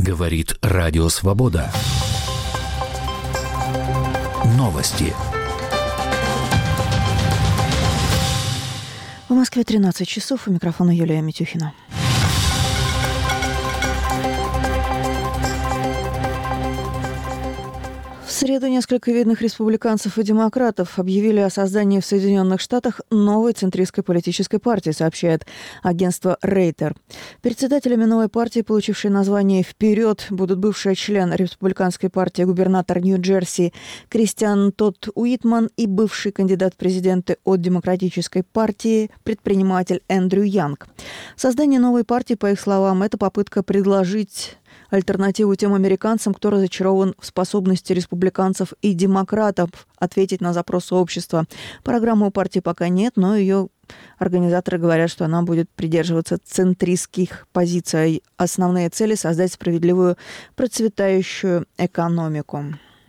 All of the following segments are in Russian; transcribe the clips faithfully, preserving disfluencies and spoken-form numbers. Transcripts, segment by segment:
Говорит Радио Свобода. Новости. В Москве тринадцать часов. У микрофона Юлия Митюхина. В среду несколько видных республиканцев и демократов объявили о создании в Соединенных Штатах новой центристской политической партии, сообщает агентство Рейтер. Председателями новой партии, получившей название «Вперед», будут бывший член республиканской партии, губернатор Нью-Джерси Кристиан Тодд Уитман и бывший кандидат в президенты от Демократической партии, предприниматель Эндрю Янг. Создание новой партии, по их словам, это попытка предложить альтернативу тем американцам, кто разочарован в способности республиканцев и демократов ответить на запросы общества. Программы у партии пока нет, но ее организаторы говорят, что она будет придерживаться центристских позиций. Основные цели – создать справедливую, процветающую экономику.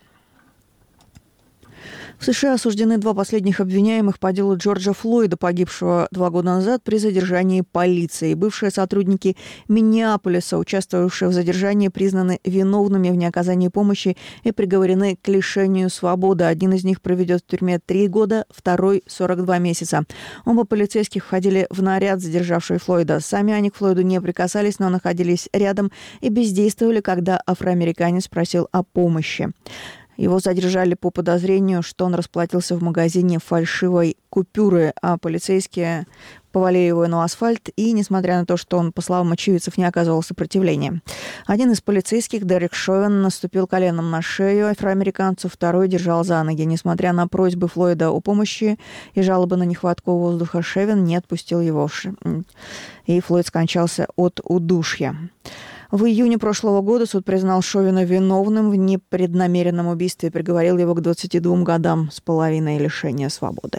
В США осуждены два последних обвиняемых по делу Джорджа Флойда, погибшего два года назад при задержании полиции. Бывшие сотрудники Миннеаполиса, участвовавшие в задержании, признаны виновными в неоказании помощи и приговорены к лишению свободы. Один из них проведет в тюрьме три года, второй – сорок два месяца. Оба полицейских входили в наряд, задержавший Флойда. Сами они к Флойду не прикасались, но находились рядом и бездействовали, когда афроамериканец просил о помощи. Его задержали по подозрению, что он расплатился в магазине фальшивой купюры, а полицейские повалили его на асфальт, и, несмотря на то, что он, по словам очевидцев, не оказывал сопротивления. Один из полицейских, Дерек Шовен, наступил коленом на шею афроамериканцу, второй держал за ноги. Несмотря на просьбы Флойда о помощи и жалобы на нехватку воздуха, Шевен не отпустил его, и Флойд скончался от удушья. В июне прошлого года суд признал Шовена виновным в непреднамеренном убийстве и приговорил его к двадцати двум годам с половиной лишения свободы.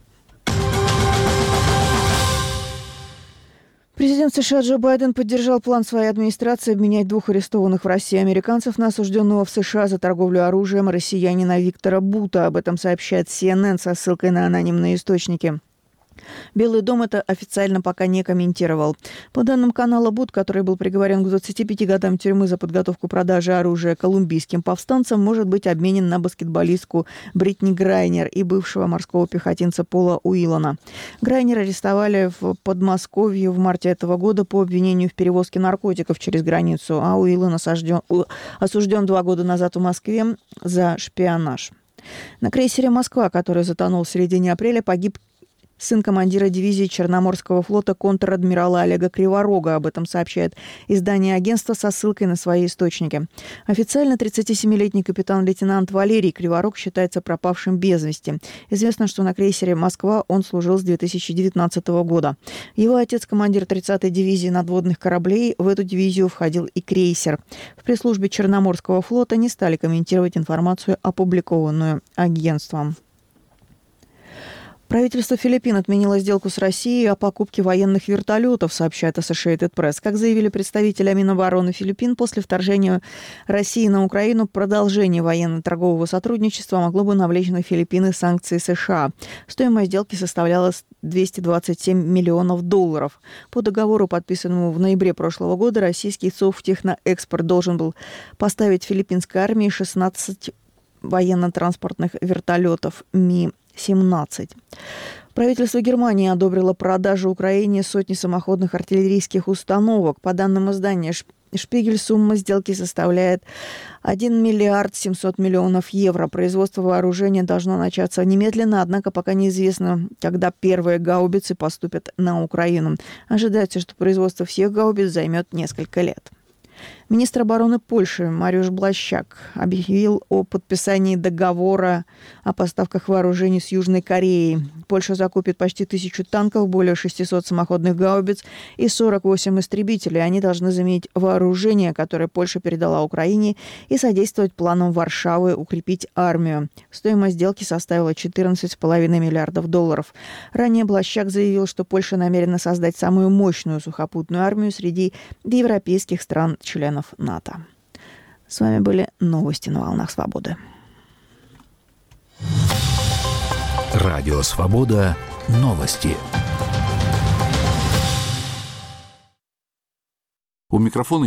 Президент США Джо Байден поддержал план своей администрации обменять двух арестованных в России американцев на осужденного в США за торговлю оружием россиянина Виктора Бута. Об этом сообщает си эн эн со ссылкой на анонимные источники. Белый дом это официально пока не комментировал. По данным канала Бут, который был приговорен к двадцати пяти годам тюрьмы за подготовку продажи оружия колумбийским повстанцам, может быть обменен на баскетболистку Бритни Грайнер и бывшего морского пехотинца Пола Уиллана. Грайнер арестовали в Подмосковье в марте этого года по обвинению в перевозке наркотиков через границу, а Уиллан осужден, осужден два года назад в Москве за шпионаж. На крейсере «Москва», который затонул в середине апреля, погиб сын командира дивизии Черноморского флота контр-адмирала Олега Криворога. Об этом сообщает издание агентства со ссылкой на свои источники. Официально тридцатисемилетний капитан-лейтенант Валерий Криворог считается пропавшим без вести. Известно, что на крейсере «Москва» он служил с две тысячи девятнадцатого года. Его отец, командир тридцатой дивизии надводных кораблей, в эту дивизию входил и крейсер. В пресс-службе Черноморского флота не стали комментировать информацию, опубликованную агентством. Правительство Филиппин отменило сделку с Россией о покупке военных вертолетов, сообщает Associated Press. Как заявили представители Минобороны Филиппин, после вторжения России на Украину продолжение военно-торгового сотрудничества могло бы навлечь на Филиппины санкции США. Стоимость сделки составляла двести двадцать семь миллионов долларов. По договору, подписанному в ноябре прошлого года, российский Совтехноэкспорт должен был поставить филиппинской армии шестнадцать военно-транспортных вертолетов Ми семнадцать. Правительство Германии одобрило продажу Украине сотни самоходных артиллерийских установок. По данным издания «Шпигель», сумма сделки составляет один миллиард семьсот миллионов евро. Производство вооружения должно начаться немедленно, однако пока неизвестно, когда первые гаубицы поступят на Украину. Ожидается, что производство всех гаубиц займет несколько лет. Министр обороны Польши Мариуsz Блащак объявил о подписании договора о поставках вооружений с Южной Кореей. Польша закупит почти тысячу танков, более шестисот самоходных гаубиц и сорок восемь истребителей. Они должны заменить вооружение, которое Польша передала Украине, и содействовать планам Варшавы укрепить армию. Стоимость сделки составила четырнадцать целых пять десятых миллиардов долларов. Ранее Блащак заявил, что Польша намерена создать самую мощную сухопутную армию среди европейских стран-членов НАТО. С вами были новости на волнах свободы. Радио Свобода. Новости. У микрофона